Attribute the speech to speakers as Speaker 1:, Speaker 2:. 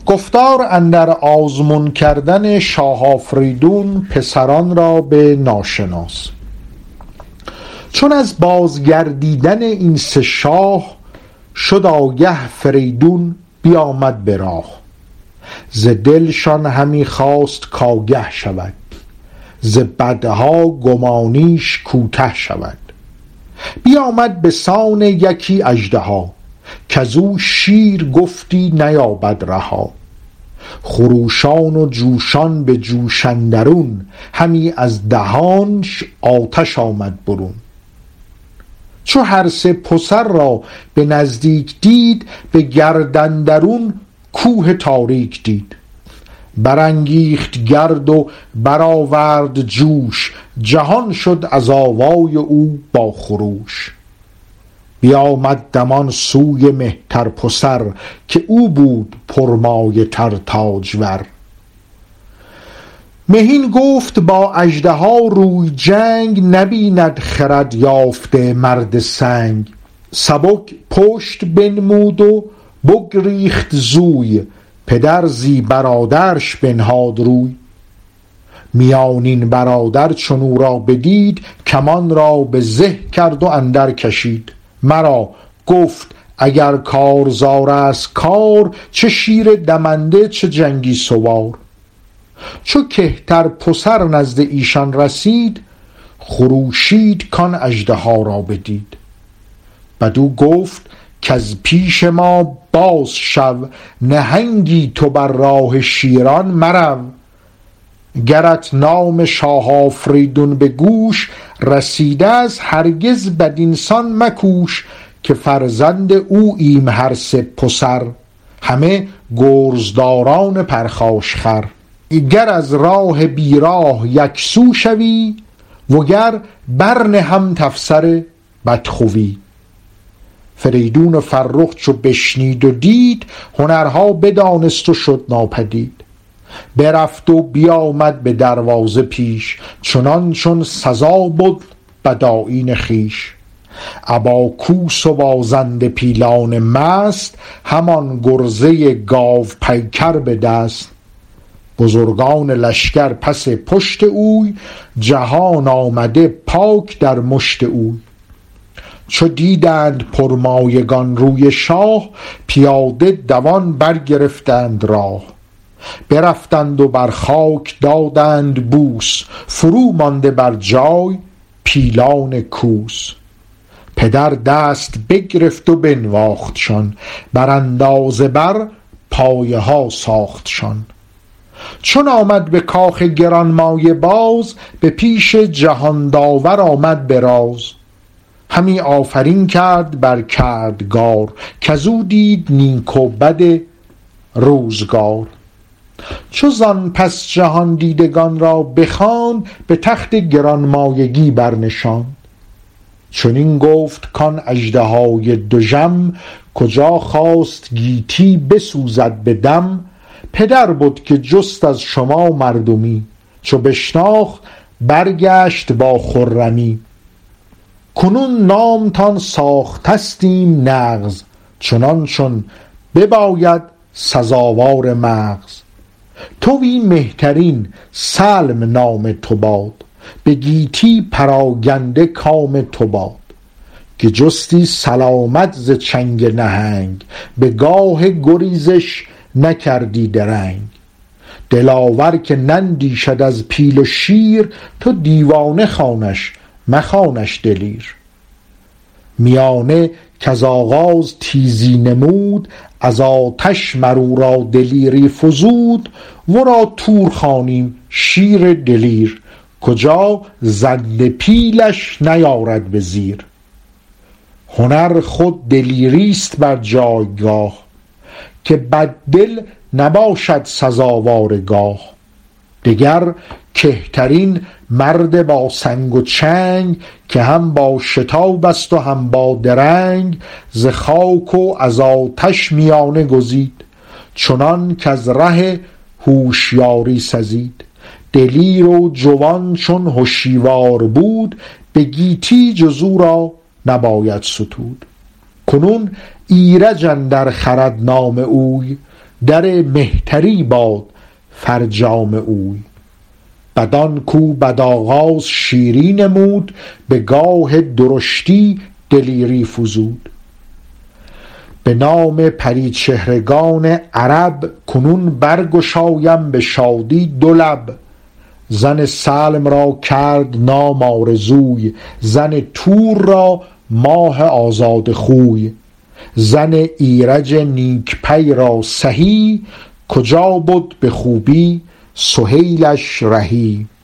Speaker 1: گفتار اندر آزمون کردن شاه آفریدون پسران را به ناشناس. چون از بازگردیدن این سه شاه شد آگه فریدون بیامد به راه. ز دلشان همی خواست کآگه شود، ز بدها گمانیش کوته شود. بیامد به سان یکی اژدها، کزو شیر گفتی نیابد رها. خروشان و جوشان به جوش اندرون، همی از دهانش آتش آمد برون. چو هر سه پسر را به نزدیک دید، به گرد درون کوه تاریک دید. برانگیخت گرد و برآورد جوش، جهان شد از آوای او با خروش. بیامد دمان سوی مهتر پسر، که او بود پرمایه تر تاجور. مهین گفت با اژدها روی جنگ، نبیند خرد یافته مرد سنگ. سبک پشت بنمود و بگریخت زوی، پدر زی برادرش بنهاد روی. میانین برادر چون او را بدید، کمان را به زه کرد و اندر کشید. مرا گفت اگر کارزار است کار، چه شیر دمنده چه جنگی سوار. چو کهتر پسر نزد ایشان رسید، خروشید کان اژدها را بدید. بدو گفت کز پیش ما باز شو، نهنگی تو بر راه شیران مرو. گرت نام شاه آفریدون به گوش، رسیده از هرگز بدینسان مکوش. که فرزند اوییم هر سه پسر، همه گرزداران پرخاشخر. گر از راه بیراه یک سو شوی، وگر برنهم تفسر بدخوی. فریدون فرخ چو بشنید و دید، هنرها بدانست و شد ناپدید. برفت و بیامد به دروازه پیش، چنان چون سزا بود بدآیین خویش. ابا کوس و بازنده پیلان مست، همان گرزه گاو پیکر به دست. بزرگان لشکر پس پشت اوی، جهان آمده پاک در مشت اوی. چو دیدند پرمایگان روی شاه، پیاده دوان برگرفتند راه. برفتند و بر خاک دادند بوس، فرو مانده بر جای پیلان کوس. پدر دست بگرفت و بنواختشان، بر اندازه بر پایه ها ساختشان. چون آمد به کاخ گرانمایه باز، به پیش جهان داور آمد به راز. همی آفرین کرد بر کردگار، کزو دید نیک و بد روزگار. چو زان پس جهان دیدگان را بخواند، به تخت گرانمایگی برنشاند. چنین گفت کان اژدهای دژم، کجا خواست گیتی بسوزد به دم. پدر بود که جست از شما مردمی، چو بشناخت برگشت با خرمی. کنون نامتان ساختستیم نغز، چنان چون بباید سزاوار مغز. تویی مهترین سلم نام تو باد، به گیتی پراگنده کام تو باد. که جستی سلامت ز چنگ نهنگ، به گاه گریزش نکردی درنگ. دلاور که نندیشد از پیل و شیر، تو دیوانه خوانش مخوانش دلیر. میانه کز آغاز تیزی نمود، از آتش مر او را دلیری فزود. ورا تور خوانیم شیر دلیر، کجا زند پیلش نیارد به زیر. هنر خود دلیریست بر جایگاه، که بد دل نباشد سزاوار گاه. دگر کهترین مرد با سنگ و چنگ، که هم با شتاب است و هم با درنگ. ز خاک و از آتش میانه گزید، چنان کز ره هوشیاری سزید. دلیر و جوان چون هشیوار بود، به گیتی جز او را نباید ستود. کنون ایرج اندر خرد نام اوی، در مهتری باد فرجام اوی. بدان کو بد آغاز شیری نمود، به گاه درشتی دلیری فزود. به نام پری چهرگان عرب، کنون برگشایم به شادی دو لب. زن سلم را کرد نام آرزوی، زن تور را ماه آزاده خوی. زن ایرج نیک پی را سهی، کجا بد به خوبی سهیلش رهی.